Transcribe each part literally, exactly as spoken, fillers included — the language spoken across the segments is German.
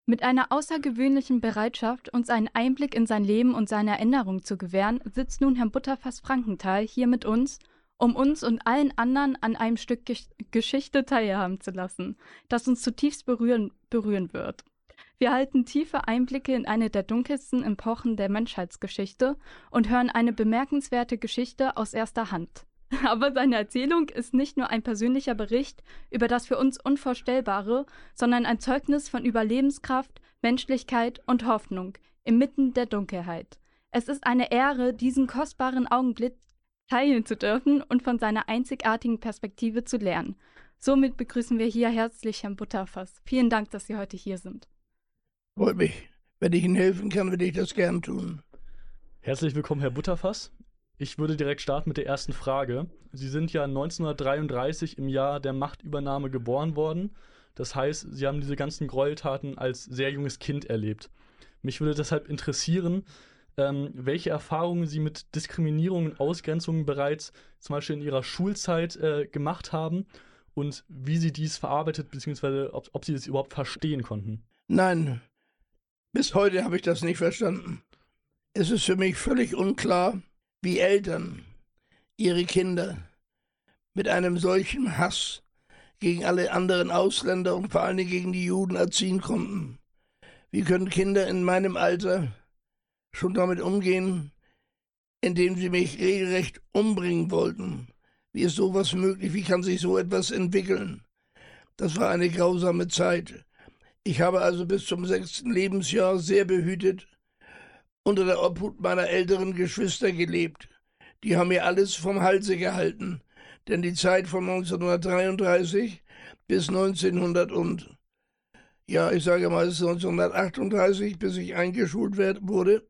Mit einer außergewöhnlichen Bereitschaft, uns einen Einblick in sein Leben und seine Erinnerungen zu gewähren, sitzt nun Herr Butterfass-Frankenthal hier mit uns, um uns und allen anderen an einem Stück Gesch- Geschichte teilhaben zu lassen, das uns zutiefst berühren, berühren wird. Wir erhalten tiefe Einblicke in eine der dunkelsten Epochen der Menschheitsgeschichte und hören eine bemerkenswerte Geschichte aus erster Hand. Aber seine Erzählung ist nicht nur ein persönlicher Bericht über das für uns Unvorstellbare, sondern ein Zeugnis von Überlebenskraft, Menschlichkeit und Hoffnung inmitten der Dunkelheit. Es ist eine Ehre, diesen kostbaren Augenblick teilen zu dürfen und von seiner einzigartigen Perspektive zu lernen. Somit begrüßen wir hier herzlich Herrn Butterfass. Vielen Dank, dass Sie heute hier sind. Freut mich. Wenn ich Ihnen helfen kann, würde ich das gern tun. Herzlich willkommen, Herr Butterfass. Ich würde direkt starten mit der ersten Frage. Sie sind ja neunzehnhundertdreiunddreißig im Jahr der Machtübernahme geboren worden. Das heißt, Sie haben diese ganzen Gräueltaten als sehr junges Kind erlebt. Mich würde deshalb interessieren, ähm, welche Erfahrungen Sie mit Diskriminierung und Ausgrenzung bereits zum Beispiel in Ihrer Schulzeit äh, gemacht haben und wie Sie dies verarbeitet, beziehungsweise ob, ob Sie das überhaupt verstehen konnten. Nein, bis heute habe ich das nicht verstanden. Es ist für mich völlig unklar, wie Eltern ihre Kinder mit einem solchen Hass gegen alle anderen Ausländer und vor allem gegen die Juden erziehen konnten. Wie können Kinder in meinem Alter schon damit umgehen, indem sie mich regelrecht umbringen wollten? Wie ist sowas möglich? Wie kann sich so etwas entwickeln? Das war eine grausame Zeit. Ich habe also bis zum sechsten Lebensjahr sehr behütet unter der Obhut meiner älteren Geschwister gelebt. Die haben mir alles vom Halse gehalten, denn die Zeit von neunzehnhundertdreiunddreißig bis neunzehnhundert und, ja, ich sage mal, neunzehnhundertachtunddreißig, bis ich eingeschult wurde,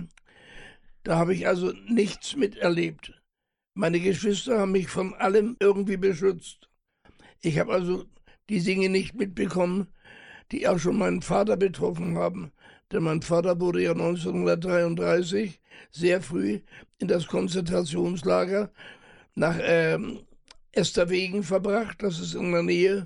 da habe ich also nichts miterlebt. Meine Geschwister haben mich von allem irgendwie beschützt. Ich habe also die Dinge nicht mitbekommen, die auch schon meinen Vater betroffen haben. Denn mein Vater wurde ja neunzehnhundertdreiunddreißig sehr früh in das Konzentrationslager nach ähm, Esterwegen verbracht. Das ist in der Nähe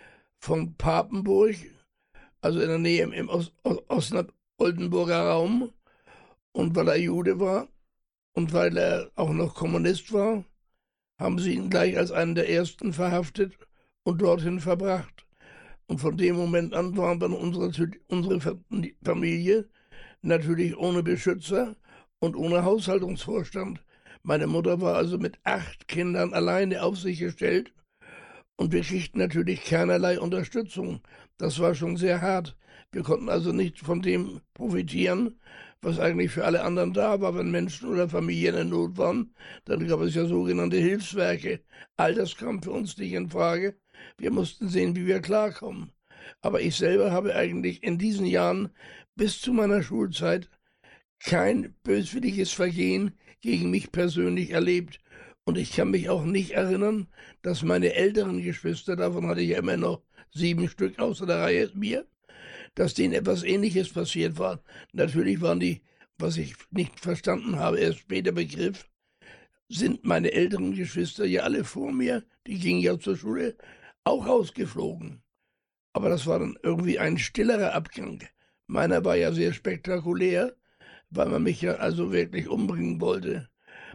von Papenburg, also in der Nähe im, im Ost, Osnabrück-Oldenburger Raum. Und weil er Jude war und weil er auch noch Kommunist war, haben sie ihn gleich als einen der ersten verhaftet und dorthin verbracht. Und von dem Moment an waren wir unsere, unsere Familie natürlich ohne Beschützer und ohne Haushaltungsvorstand. Meine Mutter war also mit acht Kindern alleine auf sich gestellt und wir kriegten natürlich keinerlei Unterstützung. Das war schon sehr hart. Wir konnten also nicht von dem profitieren, was eigentlich für alle anderen da war. Wenn Menschen oder Familien in Not waren, dann gab es ja sogenannte Hilfswerke. All das kam für uns nicht in Frage. Wir mussten sehen, wie wir klarkommen. Aber ich selber habe eigentlich in diesen Jahren bis zu meiner Schulzeit kein böswilliges Vergehen gegen mich persönlich erlebt. Und ich kann mich auch nicht erinnern, dass meine älteren Geschwister, davon hatte ich ja immer noch sieben Stück außer der Reihe mir, dass denen etwas Ähnliches passiert war. Natürlich waren die, was ich nicht verstanden habe, erst später begriff, sind meine älteren Geschwister ja alle vor mir, die gingen ja zur Schule, auch rausgeflogen. Aber das war dann irgendwie ein stillerer Abgang. Meiner war ja sehr spektakulär, weil man mich ja also wirklich umbringen wollte.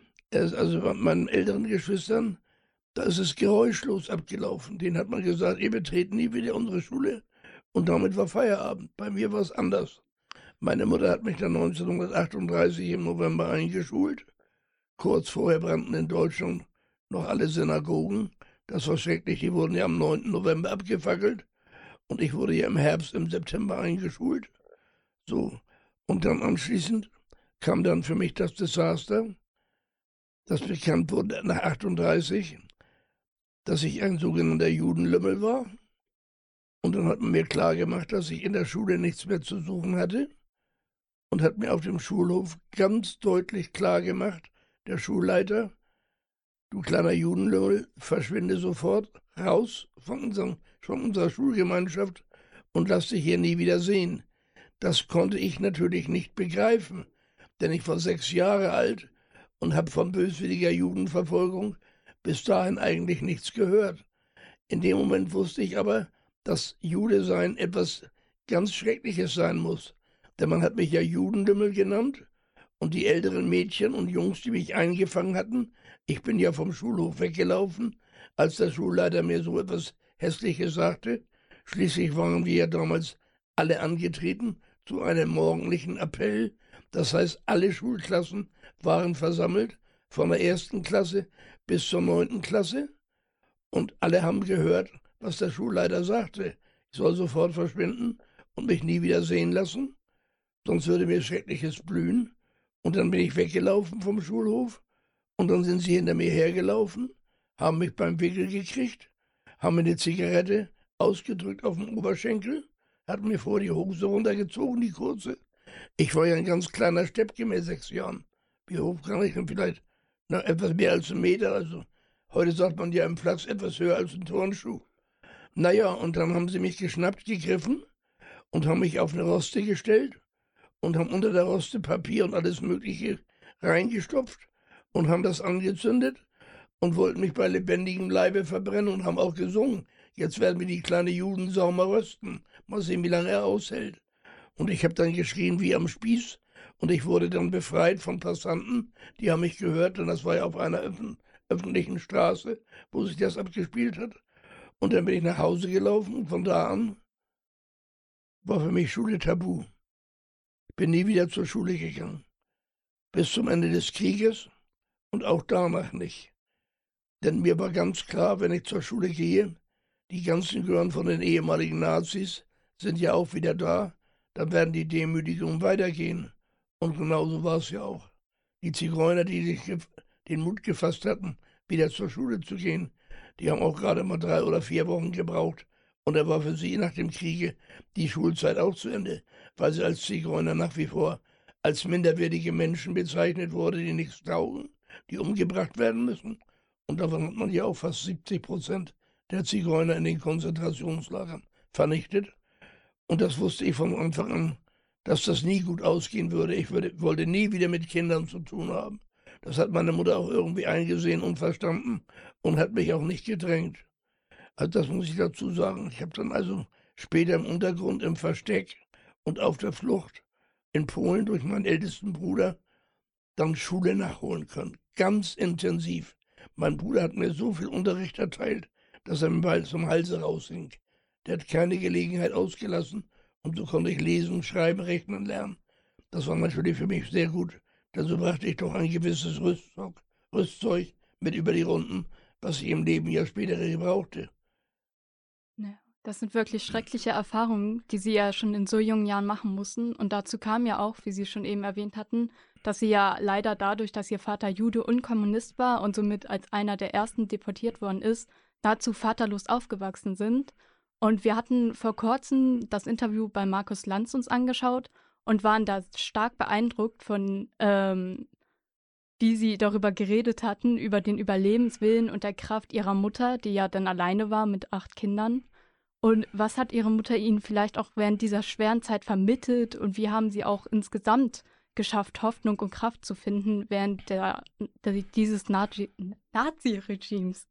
Also bei meinen älteren Geschwistern, da ist es geräuschlos abgelaufen. Denen hat man gesagt, ihr betreten nie wieder unsere Schule. Und damit war Feierabend. Bei mir war es anders. Meine Mutter hat mich dann neunzehnhundertachtunddreißig im November eingeschult. Kurz vorher brannten in Deutschland noch alle Synagogen. Das war schrecklich, die wurden ja am neunten November abgefackelt. Und ich wurde ja im Herbst, im September eingeschult. So. Und dann anschließend kam dann für mich das Desaster, das bekannt wurde nach achtunddreißig, dass ich ein sogenannter Judenlümmel war. Und dann hat man mir klargemacht, dass ich in der Schule nichts mehr zu suchen hatte. Und hat mir auf dem Schulhof ganz deutlich klargemacht, der Schulleiter, du kleiner Judenlümmel, verschwinde sofort raus von, unserem, von unserer Schulgemeinschaft und lass dich hier nie wieder sehen. Das konnte ich natürlich nicht begreifen, denn ich war sechs Jahre alt und habe von böswilliger Judenverfolgung bis dahin eigentlich nichts gehört. In dem Moment wusste ich aber, dass Jude sein etwas ganz Schreckliches sein muss. Denn man hat mich ja Judenlümmel genannt und die älteren Mädchen und Jungs, die mich eingefangen hatten, ich bin ja vom Schulhof weggelaufen, als der Schulleiter mir so etwas Hässliches sagte. Schließlich waren wir ja damals alle angetreten zu einem morgendlichen Appell. Das heißt, alle Schulklassen waren versammelt, von der ersten Klasse bis zur neunten Klasse. Und alle haben gehört, was der Schulleiter sagte. Ich soll sofort verschwinden und mich nie wieder sehen lassen, sonst würde mir Schreckliches blühen. Und dann bin ich weggelaufen vom Schulhof und dann sind sie hinter mir hergelaufen, haben mich beim Wickel gekriegt, haben mir eine Zigarette ausgedrückt auf dem Oberschenkel, hat mir vor die Hose runtergezogen, die kurze. Ich war ja ein ganz kleiner Steppke mit sechs Jahren. Wie hoch kann ich denn? Vielleicht na, etwas mehr als einen Meter. Also heute sagt man ja im Platz etwas höher als ein Turnschuh. Naja, und dann haben sie mich geschnappt, gegriffen und haben mich auf eine Roste gestellt und haben unter der Roste Papier und alles Mögliche reingestopft und haben das angezündet und wollten mich bei lebendigem Leibe verbrennen und haben auch gesungen. Jetzt werden wir die kleine Judensau mal rösten. Mal sehen, wie lange er aushält. Und ich habe dann geschrien wie am Spieß und ich wurde dann befreit von Passanten, die haben mich gehört und das war ja auf einer öffn öffentlichen Straße, wo sich das abgespielt hat. Und dann bin ich nach Hause gelaufen und von da an war für mich Schule tabu. Bin nie wieder zur Schule gegangen. Bis zum Ende des Krieges und auch danach nicht. Denn mir war ganz klar, wenn ich zur Schule gehe, die ganzen gehören von den ehemaligen Nazis, sind ja auch wieder da, dann werden die Demütigungen weitergehen. Und genauso war es ja auch. Die Zigeuner, die sich den Mut gefasst hatten, wieder zur Schule zu gehen, die haben auch gerade mal drei oder vier Wochen gebraucht. Und da war für sie nach dem Kriege die Schulzeit auch zu Ende, weil sie als Zigeuner nach wie vor als minderwertige Menschen bezeichnet wurde, die nichts taugen, die umgebracht werden müssen. Und davon hat man ja auch fast siebzig Prozent der Zigeuner in den Konzentrationslagern vernichtet. Und das wusste ich von Anfang an, dass das nie gut ausgehen würde. Ich würde, wollte nie wieder mit Kindern zu tun haben. Das hat meine Mutter auch irgendwie eingesehen und verstanden und hat mich auch nicht gedrängt. Also das muss ich dazu sagen. Ich habe dann also später im Untergrund, im Versteck und auf der Flucht in Polen durch meinen ältesten Bruder dann Schule nachholen können. Ganz intensiv. Mein Bruder hat mir so viel Unterricht erteilt, dass er mir bald zum Halse raushing. Der hat keine Gelegenheit ausgelassen und so konnte ich lesen, schreiben, rechnen lernen. Das war natürlich für mich sehr gut. Dazu brachte ich doch ein gewisses Rüstzeug, Rüstzeug mit über die Runden, was ich im Leben ja später gebrauchte. Ja, das sind wirklich schreckliche Erfahrungen, die Sie ja schon in so jungen Jahren machen mussten. Und dazu kam ja auch, wie Sie schon eben erwähnt hatten, dass Sie ja leider dadurch, dass Ihr Vater Jude und Kommunist war und somit als einer der ersten deportiert worden ist, dazu vaterlos aufgewachsen sind. Und wir hatten vor kurzem das Interview bei Markus Lanz uns angeschaut und waren da stark beeindruckt von, ähm, wie Sie darüber geredet hatten, über den Überlebenswillen und der Kraft Ihrer Mutter, die ja dann alleine war mit acht Kindern. Und was hat Ihre Mutter Ihnen vielleicht auch während dieser schweren Zeit vermittelt und wie haben Sie auch insgesamt geschafft, Hoffnung und Kraft zu finden während der, der, dieses Nazi- Nazi-Regimes?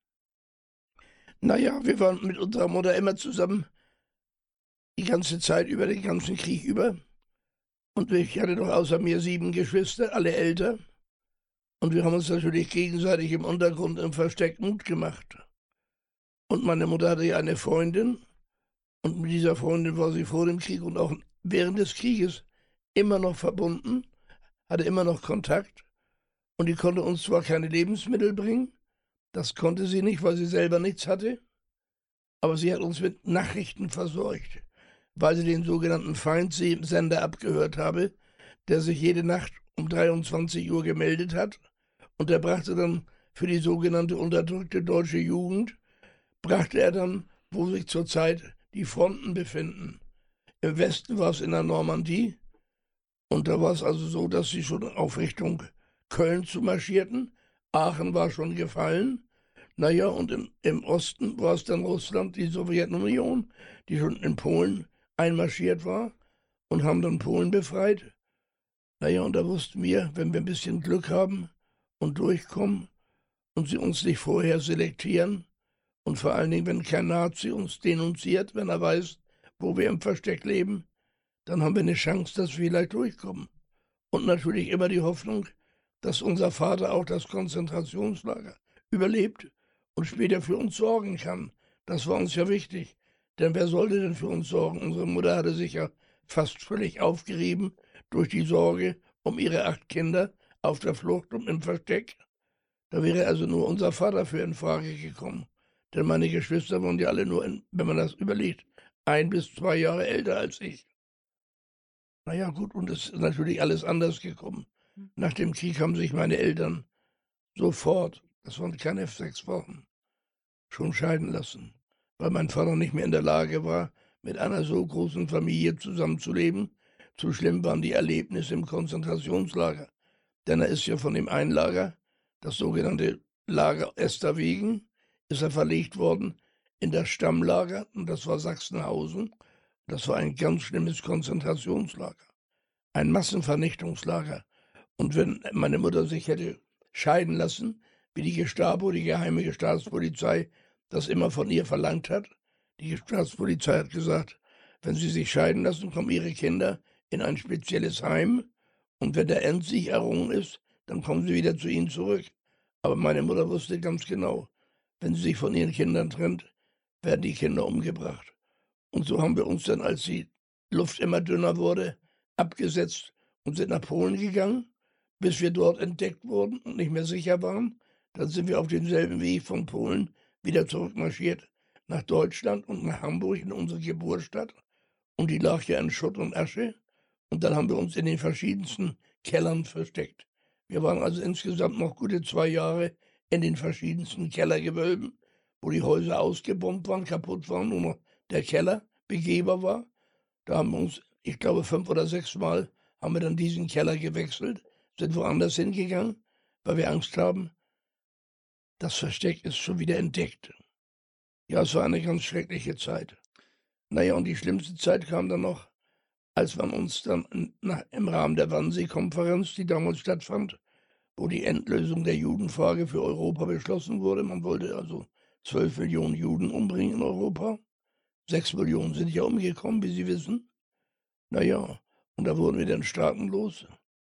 Naja, wir waren mit unserer Mutter immer zusammen, die ganze Zeit über, den ganzen Krieg über. Und ich hatte noch außer mir sieben Geschwister, alle älter. Und wir haben uns natürlich gegenseitig im Untergrund im Versteck Mut gemacht. Und meine Mutter hatte ja eine Freundin. Und mit dieser Freundin war sie vor dem Krieg und auch während des Krieges immer noch verbunden, hatte immer noch Kontakt. Und die konnte uns zwar keine Lebensmittel bringen, das konnte sie nicht, weil sie selber nichts hatte, aber sie hat uns mit Nachrichten versorgt, weil sie den sogenannten Feindsender abgehört habe, der sich jede Nacht um dreiundzwanzig Uhr gemeldet hat und der brachte dann für die sogenannte unterdrückte deutsche Jugend, brachte er dann, wo sich zurzeit die Fronten befinden. Im Westen war es in der Normandie und da war es also so, dass sie schon auf Richtung Köln zu marschierten. Aachen war schon gefallen. Naja, und im, im Osten war es dann Russland, die Sowjetunion, die schon in Polen einmarschiert war und haben dann Polen befreit. Naja, und da wussten wir, wenn wir ein bisschen Glück haben und durchkommen und sie uns nicht vorher selektieren und vor allen Dingen, wenn kein Nazi uns denunziert, wenn er weiß, wo wir im Versteck leben, dann haben wir eine Chance, dass wir vielleicht durchkommen. Und natürlich immer die Hoffnung, dass unser Vater auch das Konzentrationslager überlebt und später für uns sorgen kann. Das war uns ja wichtig. Denn wer sollte denn für uns sorgen? Unsere Mutter hatte sich ja fast völlig aufgerieben durch die Sorge um ihre acht Kinder auf der Flucht und im Versteck. Da wäre also nur unser Vater für in Frage gekommen. Denn meine Geschwister waren ja alle nur, in, wenn man das überlegt, ein bis zwei Jahre älter als ich. Naja, gut, und es ist natürlich alles anders gekommen. Nach dem Krieg haben sich meine Eltern sofort, das waren keine sechs Wochen, schon scheiden lassen, weil mein Vater nicht mehr in der Lage war, mit einer so großen Familie zusammenzuleben. Zu schlimm waren die Erlebnisse im Konzentrationslager. Denn er ist ja von dem einen Lager, das sogenannte Lager Esterwegen, ist er verlegt worden in das Stammlager, und das war Sachsenhausen. Das war ein ganz schlimmes Konzentrationslager, ein Massenvernichtungslager. Und wenn meine Mutter sich hätte scheiden lassen, wie die Gestapo, die geheime Staatspolizei, das immer von ihr verlangt hat, die Staatspolizei hat gesagt, wenn sie sich scheiden lassen, kommen ihre Kinder in ein spezielles Heim, und wenn der Endsieg errungen ist, dann kommen sie wieder zu ihnen zurück. Aber meine Mutter wusste ganz genau, wenn sie sich von ihren Kindern trennt, werden die Kinder umgebracht. Und so haben wir uns dann, als die Luft immer dünner wurde, abgesetzt und sind nach Polen gegangen, bis wir dort entdeckt wurden und nicht mehr sicher waren. Dann sind wir auf demselben Weg von Polen wieder zurückmarschiert nach Deutschland und nach Hamburg in unsere Geburtsstadt. Und die lag ja in Schutt und Asche. Und dann haben wir uns in den verschiedensten Kellern versteckt. Wir waren also insgesamt noch gute zwei Jahre in den verschiedensten Kellergewölben, wo die Häuser ausgebombt waren, kaputt waren, nur noch der Keller begehbar war. Da haben wir uns, ich glaube, fünf oder sechs Mal haben wir dann diesen Keller gewechselt, sind woanders hingegangen, weil wir Angst haben, das Versteck ist schon wieder entdeckt. Ja, es war eine ganz schreckliche Zeit. Naja, und die schlimmste Zeit kam dann noch, als man uns dann nach, im Rahmen der Wannsee-Konferenz, die damals stattfand, wo die Endlösung der Judenfrage für Europa beschlossen wurde. Man wollte also zwölf Millionen Juden umbringen in Europa. Sechs Millionen sind ja umgekommen, wie Sie wissen. Naja, und da wurden wir dann staatenlos.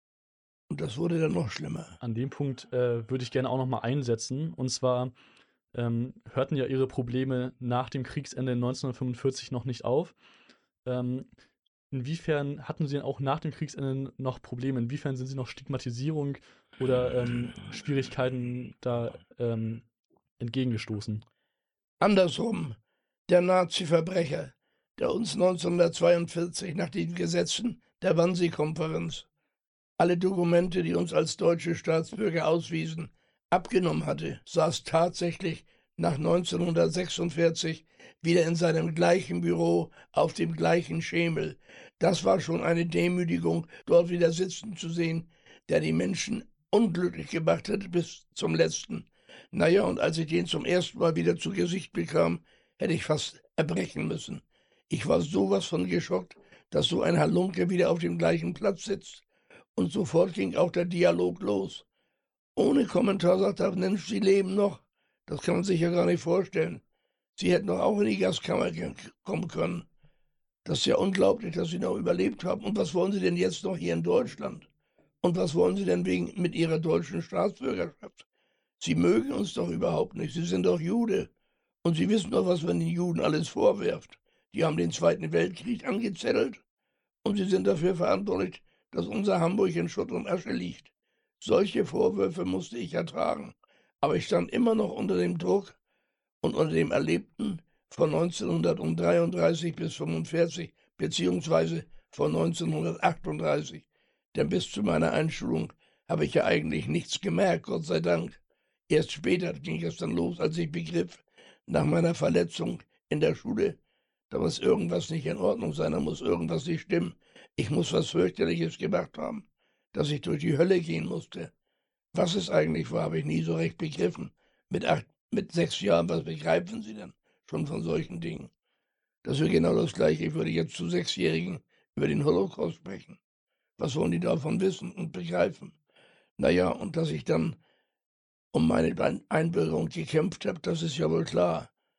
Und das wurde dann noch schlimmer. An dem Punkt äh, würde ich gerne auch noch mal einsetzen. Und zwar ähm, hörten ja Ihre Probleme nach dem Kriegsende neunzehnhundertfünfundvierzig noch nicht auf. Ähm, inwiefern hatten Sie denn auch nach dem Kriegsende noch Probleme? Inwiefern sind Sie noch Stigmatisierung oder ähm, Schwierigkeiten da ähm, entgegengestoßen? Andersrum, der Nazi-Verbrecher, der uns neunzehnhundertzweiundvierzig nach den Gesetzen der Wannsee-Konferenz alle Dokumente, die uns als deutsche Staatsbürger auswiesen, abgenommen hatte, saß tatsächlich nach neunzehnhundertsechsundvierzig wieder in seinem gleichen Büro auf dem gleichen Schemel. Das war schon eine Demütigung, dort wieder sitzen zu sehen, der die Menschen unglücklich gemacht hat bis zum Letzten. Naja, und als ich den zum ersten Mal wieder zu Gesicht bekam, hätte ich fast erbrechen müssen. Ich war sowas von geschockt, dass so ein Halunke wieder auf dem gleichen Platz sitzt. Und sofort ging auch der Dialog los. Ohne Kommentar sagte er, Mensch, Sie leben noch. Das kann man sich ja gar nicht vorstellen. Sie hätten doch auch in die Gaskammer kommen können. Das ist ja unglaublich, dass Sie noch überlebt haben. Und was wollen Sie denn jetzt noch hier in Deutschland? Und was wollen Sie denn wegen mit Ihrer deutschen Staatsbürgerschaft? Sie mögen uns doch überhaupt nicht. Sie sind doch Jude. Und Sie wissen doch, was man den Juden alles vorwirft. Die haben den Zweiten Weltkrieg angezettelt. Und Sie sind dafür verantwortlich, dass unser Hamburg in Schutt und Asche liegt. Solche Vorwürfe musste ich ertragen. Aber ich stand immer noch unter dem Druck und unter dem Erlebten von neunzehnhundertdreiunddreißig bis fünfundvierzig, beziehungsweise von neunzehnhundertachtunddreißig. Denn bis zu meiner Einschulung habe ich ja eigentlich nichts gemerkt, Gott sei Dank. Erst später ging es dann los, als ich begriff, nach meiner Verletzung in der Schule, da muss irgendwas nicht in Ordnung sein, da muss irgendwas nicht stimmen. Ich muss was fürchterliches gemacht haben, dass ich durch die Hölle gehen musste. Was es eigentlich war, habe ich nie so recht begriffen. Mit acht, mit sechs Jahren, was begreifen Sie denn schon von solchen Dingen? Das wäre genau das Gleiche. Ich würde jetzt zu Sechsjährigen über den Holocaust sprechen. Was wollen die davon wissen und begreifen? Naja, und dass ich dann um meine Einbürgerung gekämpft habe, das ist ja wohl klar.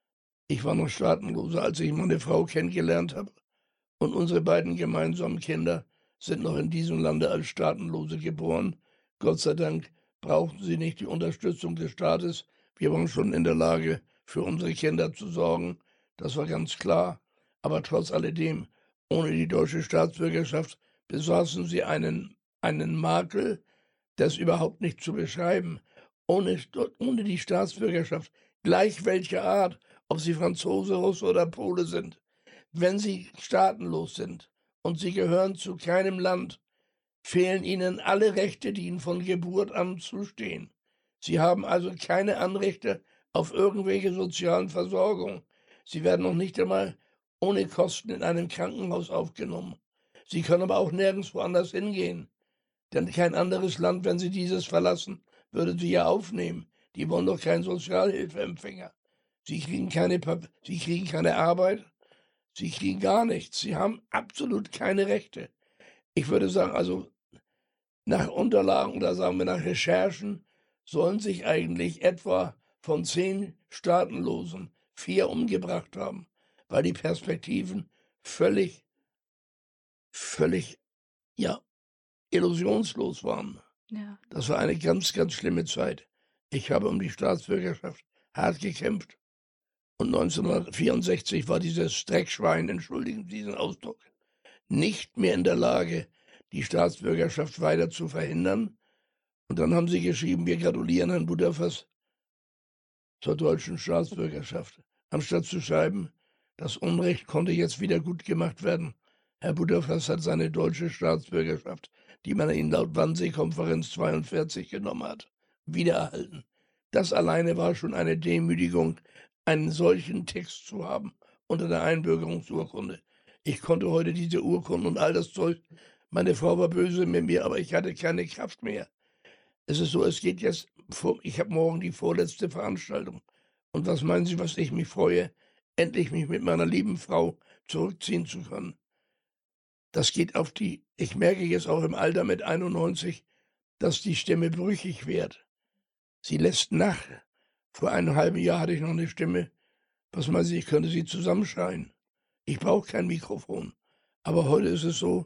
Ich war noch Staatenloser, als ich meine Frau kennengelernt habe. Und unsere beiden gemeinsamen Kinder sind noch in diesem Lande als Staatenlose geboren. Gott sei Dank brauchten sie nicht die Unterstützung des Staates. Wir waren schon in der Lage, für unsere Kinder zu sorgen. Das war ganz klar. Aber trotz alledem, ohne die deutsche Staatsbürgerschaft besaßen sie einen, einen Makel, das überhaupt nicht zu beschreiben. Ohne, ohne die Staatsbürgerschaft, gleich welcher Art, ob sie Franzose, Russe oder Pole sind, wenn sie staatenlos sind und sie gehören zu keinem Land, fehlen ihnen alle Rechte, die ihnen von Geburt an zustehen. Sie haben also keine Anrechte auf irgendwelche sozialen Versorgung. Sie werden noch nicht einmal ohne Kosten in einem Krankenhaus aufgenommen. Sie können aber auch nirgendwo anders hingehen. Denn kein anderes Land, wenn sie dieses verlassen, würde sie ja aufnehmen. Die wollen doch keinen Sozialhilfeempfänger. Sie kriegen keine, sie kriegen keine Arbeit, sie kriegen gar nichts. Sie haben absolut keine Rechte. Ich würde sagen, also nach Unterlagen oder sagen wir nach Recherchen sollen sich eigentlich etwa von zehn Staatenlosen vier umgebracht haben, weil die Perspektiven völlig, völlig, ja, illusionslos waren. Ja. Das war eine ganz, ganz schlimme Zeit. Ich habe um die Staatsbürgerschaft hart gekämpft. Und neunzehnhundertvierundsechzig war dieses Streckschwein, entschuldigen Sie diesen Ausdruck, nicht mehr in der Lage, die Staatsbürgerschaft weiter zu verhindern. Und dann haben sie geschrieben, wir gratulieren Herrn Butterfass zur deutschen Staatsbürgerschaft. Anstatt zu schreiben, das Unrecht konnte jetzt wieder gut gemacht werden. Herr Butterfass hat seine deutsche Staatsbürgerschaft, die man ihn laut Wannsee-Konferenz zweiundvierzig genommen hat, wiedererhalten. Das alleine war schon eine Demütigung, einen solchen Text zu haben unter der Einbürgerungsurkunde. Ich konnte heute diese Urkunden und all das Zeug, meine Frau war böse mit mir, aber ich hatte keine Kraft mehr. Es ist so, es geht jetzt, vor, ich habe morgen die vorletzte Veranstaltung. Und was meinen Sie, was ich mich freue, endlich mich mit meiner lieben Frau zurückziehen zu können. Das geht auf die, ich merke jetzt auch im Alter mit einundneunzig, dass die Stimme brüchig wird. Sie lässt nach. Vor einem halben Jahr hatte ich noch eine Stimme. Was meinen Sie, ich könnte sie zusammenschreien. Ich brauche kein Mikrofon. Aber heute ist es so,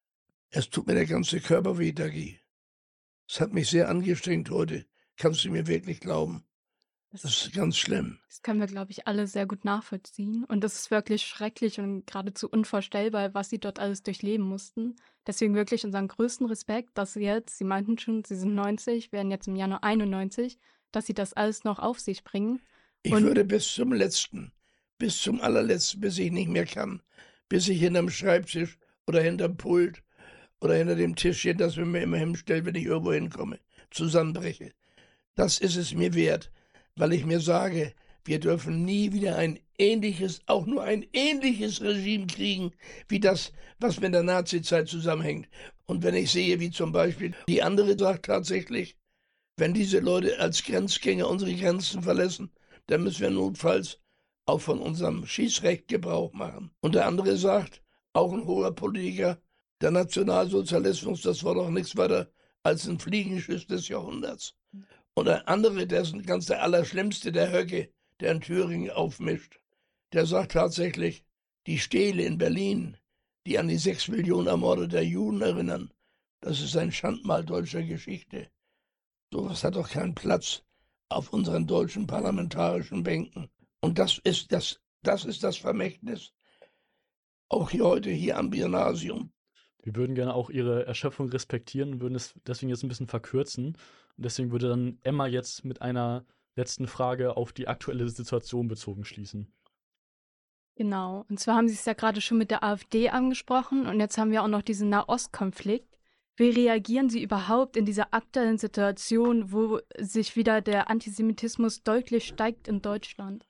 es tut mir der ganze Körper weh, Dagi. Es hat mich sehr angestrengt heute. Kannst du mir wirklich glauben? Das, das ist ganz schlimm. Das können wir, glaube ich, alle sehr gut nachvollziehen. Und das ist wirklich schrecklich und geradezu unvorstellbar, was sie dort alles durchleben mussten. Deswegen wirklich unseren größten Respekt, dass sie jetzt, sie meinten schon, sie sind neunzig, werden jetzt im Januar einundneunzig, dass sie das alles noch auf sich bringen. Ich und würde bis zum Letzten, bis zum Allerletzten, bis ich nicht mehr kann, bis ich hinterm Schreibtisch oder hinterm Pult oder hinter dem Tischchen, das wir mir immer hinstellen, wenn ich irgendwo hinkomme, zusammenbreche. Das ist es mir wert, weil ich mir sage, wir dürfen nie wieder ein ähnliches, auch nur ein ähnliches Regime kriegen, wie das, was mit der Nazizeit zusammenhängt. Und wenn ich sehe, wie zum Beispiel die andere sagt tatsächlich, wenn diese Leute als Grenzgänger unsere Grenzen verlassen, dann müssen wir notfalls auch von unserem Schießrecht Gebrauch machen. Und der andere sagt, auch ein hoher Politiker, der Nationalsozialismus, das war doch nichts weiter als ein Fliegenschiss des Jahrhunderts. Und der andere, der ist ganz der Allerschlimmste, der Höcke, der in Thüringen aufmischt, der sagt tatsächlich, die Stele in Berlin, die an die sechs Millionen ermordeter Juden erinnern, das ist ein Schandmal deutscher Geschichte. Sowas hat doch keinen Platz auf unseren deutschen parlamentarischen Bänken. Und das ist das, das ist das Vermächtnis, auch hier heute hier am Gymnasium. Wir würden gerne auch Ihre Erschöpfung respektieren und würden es deswegen jetzt ein bisschen verkürzen. Und deswegen würde dann Emma jetzt mit einer letzten Frage auf die aktuelle Situation bezogen schließen. Genau. Und zwar haben Sie es ja gerade schon mit der AfD angesprochen und jetzt haben wir auch noch diesen Nahostkonflikt. Wie reagieren Sie überhaupt in dieser aktuellen Situation, wo sich wieder der Antisemitismus deutlich steigt in Deutschland?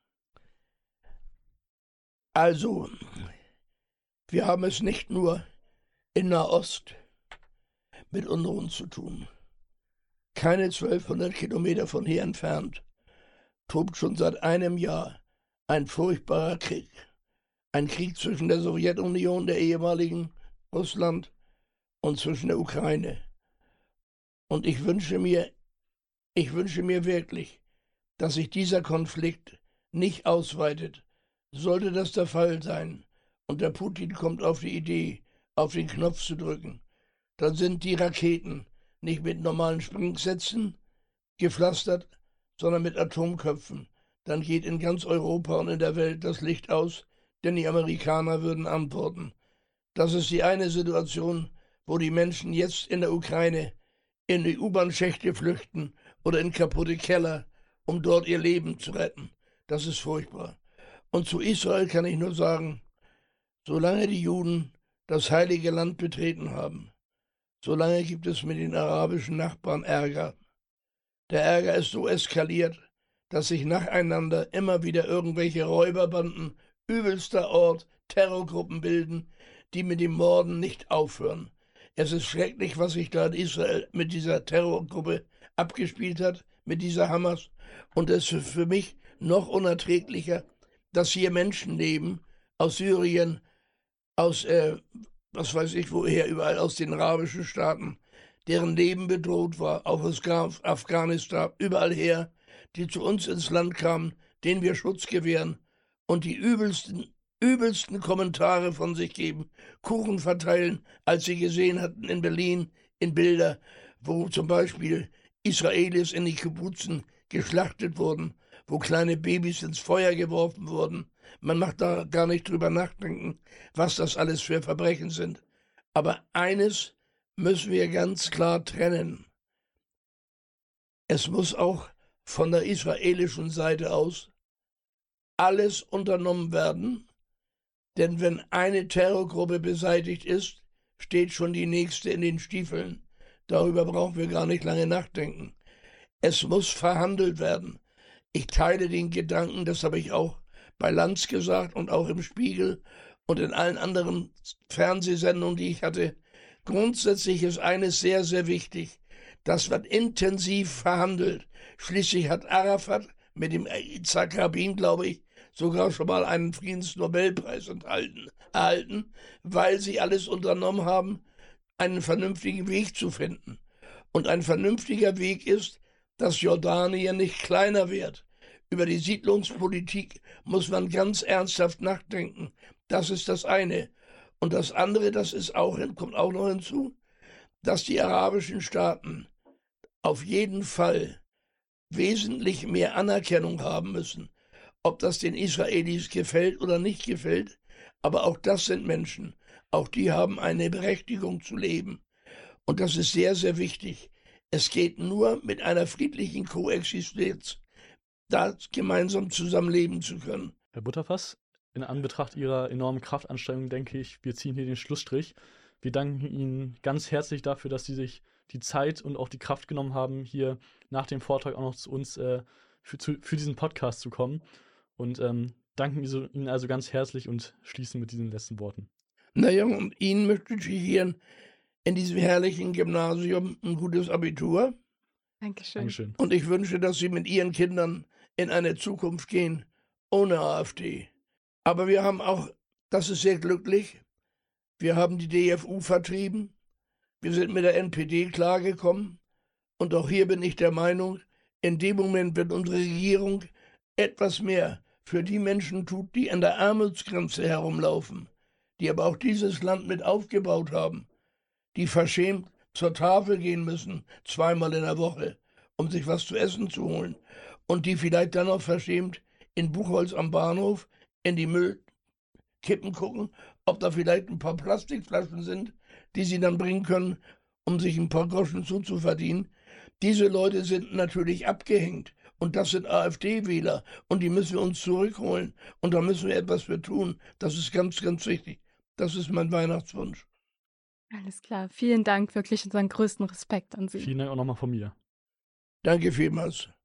Also, wir haben es nicht nur in Nahost mit Unruhen zu tun. Keine zwölfhundert Kilometer von hier entfernt tobt schon seit einem Jahr ein furchtbarer Krieg. Ein Krieg zwischen der Sowjetunion, der ehemaligen Russland, und zwischen der Ukraine. Und ich wünsche mir, ich wünsche mir wirklich, dass sich dieser Konflikt nicht ausweitet Sollte das der Fall sein und der Putin kommt auf die Idee, auf den Knopf zu drücken, dann sind die Raketen nicht mit normalen Sprengsätzen gepflastert, sondern mit Atomköpfen. Dann geht in ganz Europa und in der Welt das Licht aus, denn die Amerikaner würden antworten. Das ist die eine Situation, wo die Menschen jetzt in der Ukraine in die U-Bahn-Schächte flüchten oder in kaputte Keller, um dort ihr Leben zu retten. Das ist furchtbar. Und zu Israel kann ich nur sagen, solange die Juden das heilige Land betreten haben, solange gibt es mit den arabischen Nachbarn Ärger. Der Ärger ist so eskaliert, dass sich nacheinander immer wieder irgendwelche Räuberbanden übelster Ort Terrorgruppen bilden, die mit dem Morden nicht aufhören. Es ist schrecklich, was sich da in Israel mit dieser Terrorgruppe abgespielt hat, mit dieser Hamas. Und es ist für mich noch unerträglicher, dass hier Menschen leben, aus Syrien, aus, äh, was weiß ich woher, überall aus den arabischen Staaten, deren Leben bedroht war, auch aus Afghanistan, überall her, die zu uns ins Land kamen, denen wir Schutz gewähren und die übelsten, übelsten Kommentare von sich geben, Kuchen verteilen, als sie gesehen hatten in Berlin, in Bilder, wo zum Beispiel Israelis in die Kibbutzen geschlachtet wurden, wo kleine Babys ins Feuer geworfen wurden. Man macht da gar nicht drüber nachdenken, was das alles für Verbrechen sind. Aber eines müssen wir ganz klar trennen. Es muss auch von der israelischen Seite aus alles unternommen werden, denn wenn eine Terrorgruppe beseitigt ist, steht schon die nächste in den Stiefeln. Darüber brauchen wir gar nicht lange nachdenken. Es muss verhandelt werden. Ich teile den Gedanken, das habe ich auch bei Lanz gesagt und auch im Spiegel und in allen anderen Fernsehsendungen, die ich hatte. Grundsätzlich ist eines sehr, sehr wichtig. Das wird intensiv verhandelt. Schließlich hat Arafat mit dem Yitzhak Rabin, glaube ich, sogar schon mal einen Friedensnobelpreis enthalten, erhalten, weil sie alles unternommen haben, einen vernünftigen Weg zu finden. Und ein vernünftiger Weg ist, dass Jordanien nicht kleiner wird. Über die Siedlungspolitik muss man ganz ernsthaft nachdenken. Das ist das eine. Und das andere, das ist auch, kommt auch noch hinzu, dass die arabischen Staaten auf jeden Fall wesentlich mehr Anerkennung haben müssen. Ob das den Israelis gefällt oder nicht gefällt, aber auch das sind Menschen. Auch die haben eine Berechtigung zu leben. Und das ist sehr, sehr wichtig. Es geht nur mit einer friedlichen Koexistenz, da gemeinsam zusammenleben zu können. Herr Butterfass, in Anbetracht Ihrer enormen Kraftanstrengung denke ich, wir ziehen hier den Schlussstrich. Wir danken Ihnen ganz herzlich dafür, dass Sie sich die Zeit und auch die Kraft genommen haben, hier nach dem Vortrag auch noch zu uns äh, für, zu, für diesen Podcast zu kommen. Und ähm, danken Ihnen also ganz herzlich und schließen mit diesen letzten Worten. Naja, und Ihnen möchte ich hier in diesem herrlichen Gymnasium ein gutes Abitur. Dankeschön. Dankeschön. Und ich wünsche, dass Sie mit Ihren Kindern in eine Zukunft gehen ohne AfD. Aber wir haben auch, das ist sehr glücklich, wir haben die D F U vertrieben, wir sind mit der N P D klargekommen und auch hier bin ich der Meinung, in dem Moment, wenn unsere Regierung etwas mehr für die Menschen tut, die an der Armutsgrenze herumlaufen, die aber auch dieses Land mit aufgebaut haben, die verschämt zur Tafel gehen müssen, zweimal in der Woche, um sich was zu essen zu holen und die vielleicht dann noch verschämt in Buchholz am Bahnhof in die Müllkippen gucken, ob da vielleicht ein paar Plastikflaschen sind, die sie dann bringen können, um sich ein paar Groschen zuzuverdienen. Diese Leute sind natürlich abgehängt und das sind AfD-Wähler und die müssen wir uns zurückholen und da müssen wir etwas für tun. Das ist ganz, ganz wichtig. Das ist mein Weihnachtswunsch. Alles klar. Vielen Dank. Wirklich unseren größten Respekt an Sie. Vielen Dank auch nochmal von mir. Danke vielmals.